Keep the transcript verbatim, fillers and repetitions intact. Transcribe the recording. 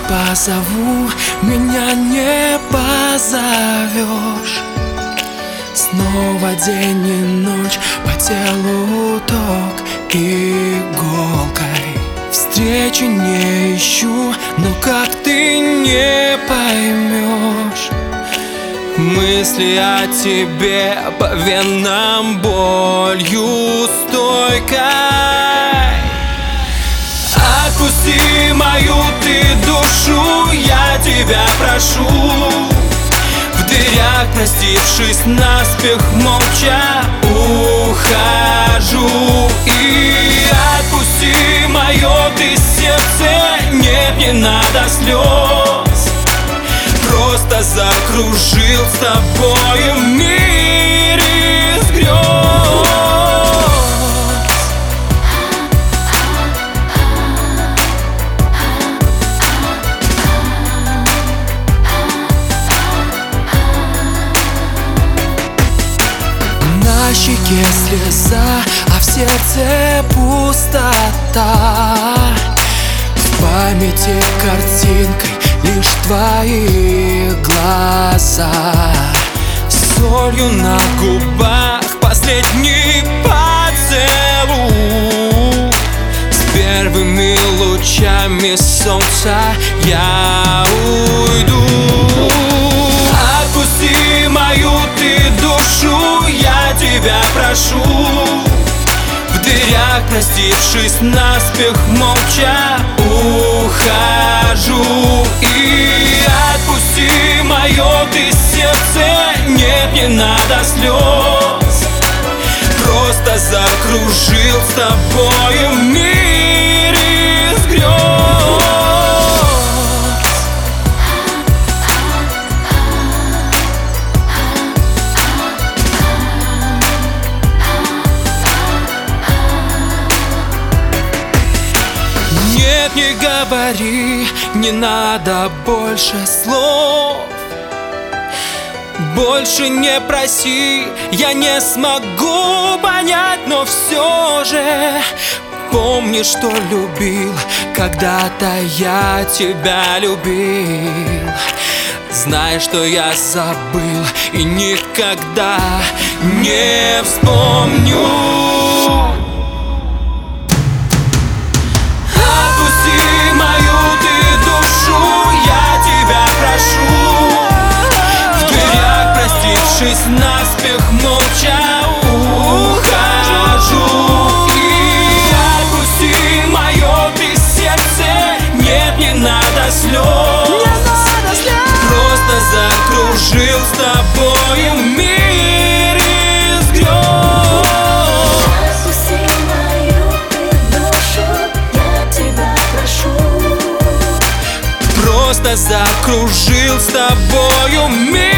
позову, меня не позовешь. Снова день и ночь, по телу ток иголкой. Встречи не ищу, но как ты не поймешь. Мысли о тебе по венам болью стойкой. Отпусти мою ты душу, я тебя прошу. В дырях, простившись наспех, молча ухожу. И отпусти мое ты сердце, нет, не надо слез. Просто закружил с тобой мир из грез. На щеке слеза, а в сердце пустота. В памяти картинкой лишь твои глаза. Солью на губах последний поцелуй. С первыми лучами солнца я уйду. Отпусти мою ты душу, я тебя прошу. В дырях, простившись наспех, молча ухожу. И отпусти мое ты сердце, нет, не надо слез. Просто закружил с тобой мир из грез. Нет, не говори, не надо больше слов. Больше не проси, я не смогу понять, но все же помни, что любил, когда-то я тебя любил. Знай, что я забыл и никогда не вспомню. Наспех молча ухожу. И отпусти мое ты сердце, нет, не надо слез. Просто закружил с тобой мир из грез. Отпусти мою ты душу, я тебя прошу. Просто закружил с тобою мир.